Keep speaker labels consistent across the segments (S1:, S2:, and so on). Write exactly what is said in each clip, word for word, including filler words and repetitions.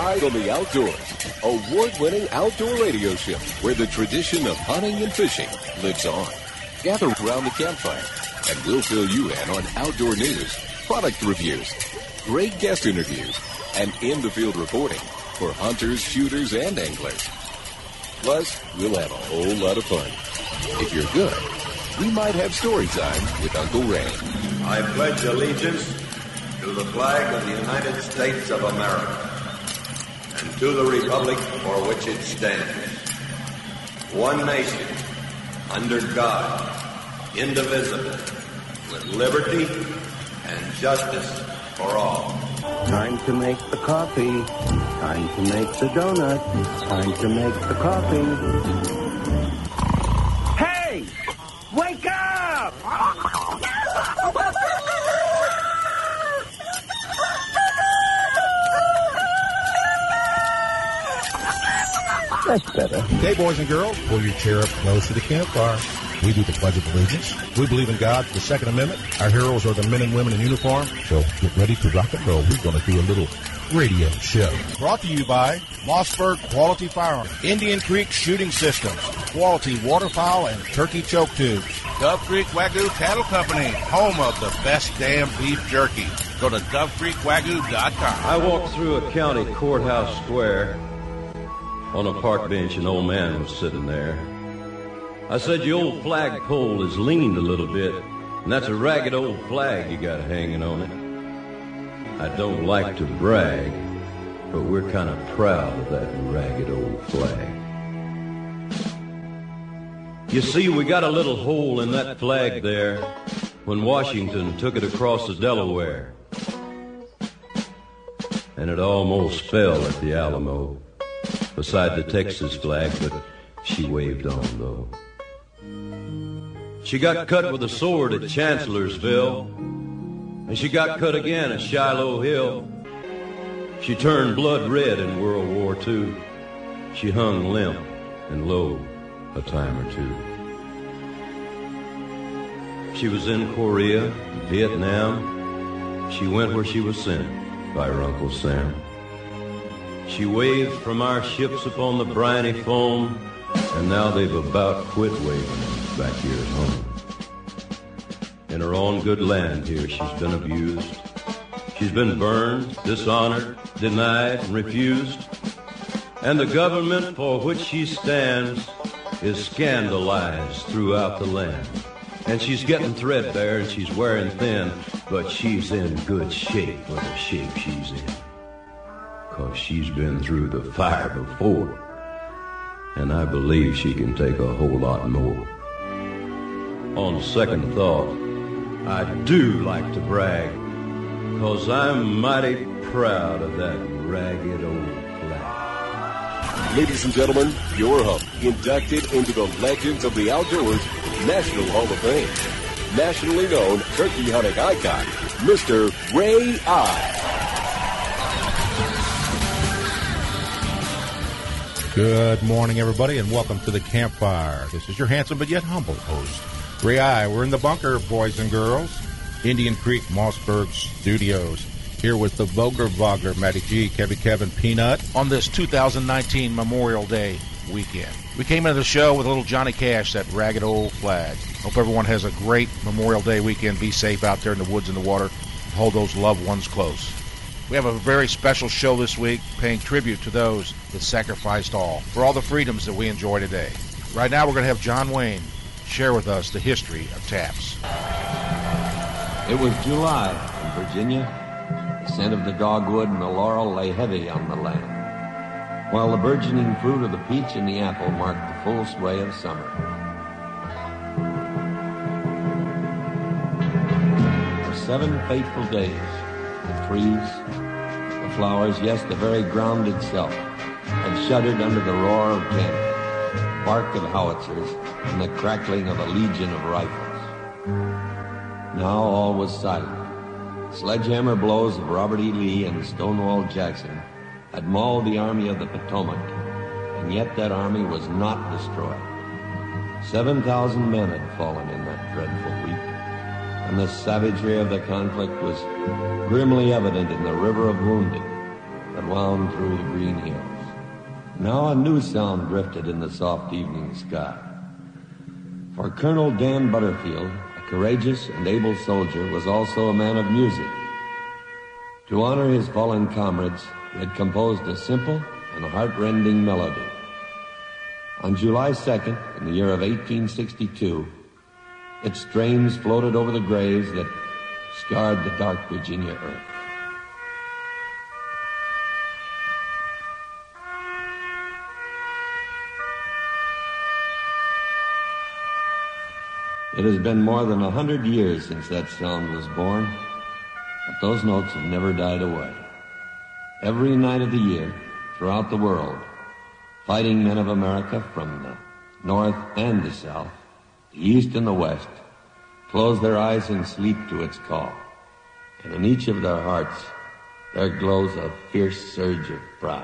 S1: Pride on the Outdoors, award-winning outdoor radio show where the tradition of hunting and fishing lives on. Gather around the campfire, and we'll fill you in on outdoor news, product reviews, great guest interviews, and in-the-field reporting for hunters, shooters, and anglers. Plus, we'll have a whole lot of fun. If you're good, we might have story time with Uncle Ray.
S2: I pledge allegiance to the flag of the United States of America and to the republic for which it stands, one nation, under God, indivisible, with liberty and justice for all.
S3: Time to make the coffee. Time to make the donut. Time to make the coffee. Hey! Wake up! That's better.
S4: Okay, boys and girls, pull your chair up close to the campfire. We do the Pledge of Allegiance. We believe in God, the Second Amendment. Our heroes are the men and women in uniform. So get ready to rock and roll. We're going to do a little radio show. Brought to you by Mossberg Quality Firearms, Indian Creek Shooting Systems, Quality Waterfowl and Turkey Choke Tubes, Dove Creek Wagyu Cattle Company, home of the best damn beef jerky. Go to dove creek wagyu dot com.
S5: I walked through a county courthouse square. On a park bench, an old man was sitting there. I said, your old flagpole is leaned a little bit, and that's a ragged old flag you got hanging on it. I don't like to brag, but we're kind of proud of that ragged old flag. You see, we got a little hole in that flag there when Washington took it across the Delaware. And it almost fell at the Alamo, beside the Texas flag, but she waved on, though. She got cut with a sword at Chancellorsville, and she got cut again at Shiloh Hill. She turned blood red in World War Two. She hung limp and low a time or two. She was in Korea, Vietnam. She went where she was sent by her Uncle Sam. She waved from our ships upon the briny foam, and now they've about quit waving back here at home. In her own good land here, she's been abused. She's been burned, dishonored, denied, and refused. And the government for which she stands is scandalized throughout the land. And she's getting threadbare and she's wearing thin, but she's in good shape for the shape she's in. 'Cause she's been through the fire before. And I believe she can take a whole lot more. On second thought, I do like to brag, 'cause I'm mighty proud of that ragged old flag.
S1: Ladies and gentlemen, your host, inducted into the Legends of the Outdoors National Hall of Fame, nationally known turkey hunting icon, Mister Ray I.
S4: Good morning, everybody, and welcome to the campfire. This is your handsome but yet humble host, Ray I. We're in the bunker, boys and girls. Indian Creek, Mossberg Studios. Here with the Vogler Vogler, Matty G, Kevy Kevin Peanut, on this two thousand nineteen Memorial Day weekend. We came into the show with a little Johnny Cash, that ragged old flag. Hope everyone has a great Memorial Day weekend. Be safe out there in the woods and the water. Hold those loved ones close. We have a very special show this week, paying tribute to those that sacrificed all for all the freedoms that we enjoy today. Right now, we're going to have John Wayne share with us the history of taps.
S6: It was July in Virginia. The scent of the dogwood and the laurel lay heavy on the land, while the burgeoning fruit of the peach and the apple marked the full sway of summer. For seven fateful days, the trees, the flowers, yes, the very ground itself, had shuddered under the roar of cannon, bark of howitzers, and the crackling of a legion of rifles. Now all was silent. Sledgehammer blows of Robert E. Lee and Stonewall Jackson had mauled the Army of the Potomac, and yet that army was not destroyed. Seven thousand men had fallen in that dreadful week, and the savagery of the conflict was grimly evident in the river of wounded that wound through the green hills. Now a new sound drifted in the soft evening sky. For Colonel Dan Butterfield, a courageous and able soldier, was also a man of music. To honor his fallen comrades, he had composed a simple and heart-rending melody. On July second, in the year of eighteen sixty-two, its strains floated over the graves that scarred the dark Virginia earth. It has been more than a hundred years since that sound was born, but those notes have never died away. Every night of the year, throughout the world, fighting men of America from the north and the south, the east and the west, close their eyes and sleep to its call. And in each of their hearts, there glows a fierce surge of pride.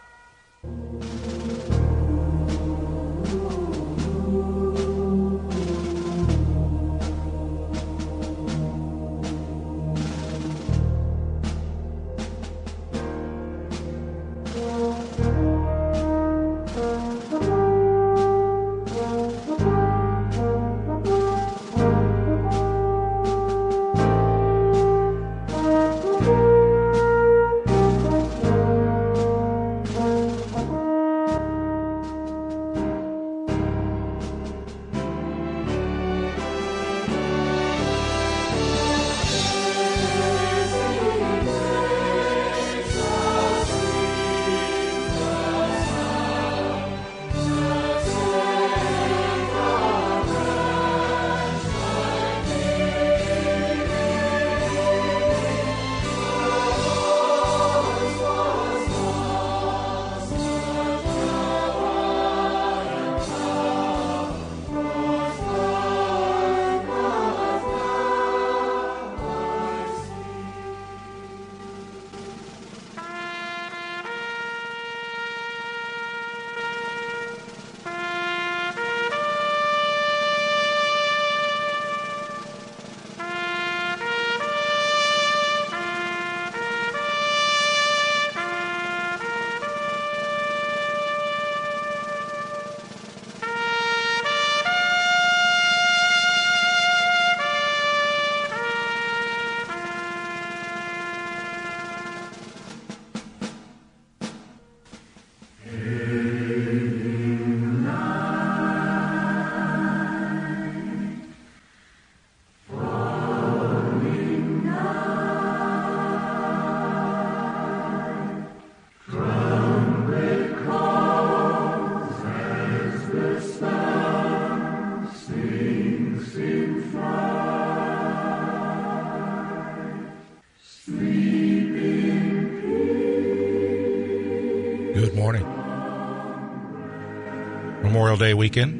S4: Good morning. Memorial Day weekend.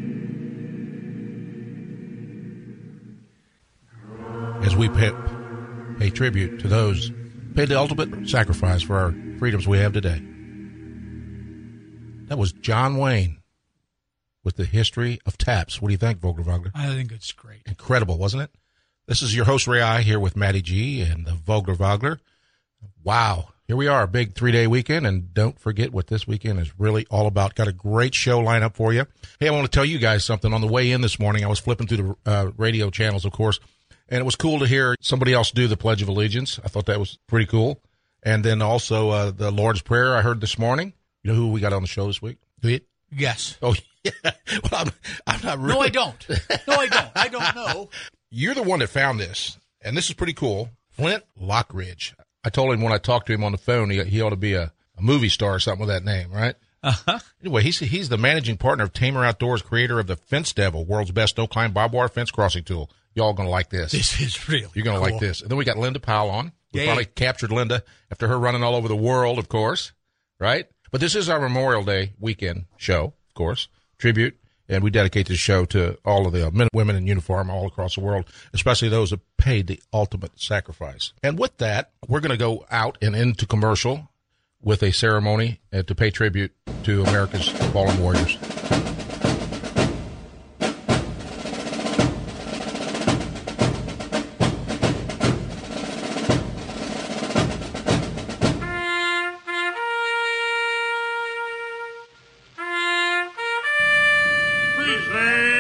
S4: As we pay, pay tribute to those who paid the ultimate sacrifice for our freedoms we have today. That was John Wayne with the history of taps. What do you think, Vogler Vogler?
S7: I think it's great.
S4: Incredible, wasn't it? This is your host, Ray I, here with Matty G and the Vogler Vogler. Wow. Here we are, a big three-day weekend, and don't forget what this weekend is really all about. Got a great show lined up for you. Hey, I want to tell you guys something. On the way in this morning, I was flipping through the uh, radio channels, of course, and it was cool to hear somebody else do the Pledge of Allegiance. I thought that was pretty cool. And then also uh, the Lord's Prayer I heard this morning. You know who we got on the show this week? Do you?
S7: Yes.
S4: Oh, yeah. Well, I'm, I'm not really.
S7: No, I don't. No, I don't. I don't know.
S4: You're the one that found this, and this is pretty cool. Flint Lockridge. I told him when I talked to him on the phone, he, he ought to be a, a movie star or something with that name, right?
S7: Uh-huh.
S4: Anyway, he's he's the managing partner of Tamer Outdoors, creator of the Fence Devil, world's best no-climb barbed wire fence crossing tool. Y'all going to like this.
S7: This is really
S4: You're going to
S7: cool.
S4: like this. And then we got Linda Powell on. We
S7: Yay.
S4: probably captured Linda after her running all over the world, of course, right? But this is our Memorial Day weekend show, of course, tribute. And we dedicate this show to all of the men and women in uniform all across the world, especially those that paid the ultimate sacrifice. And with that, we're going to go out and into commercial with a ceremony uh, to pay tribute to America's fallen warriors.
S8: say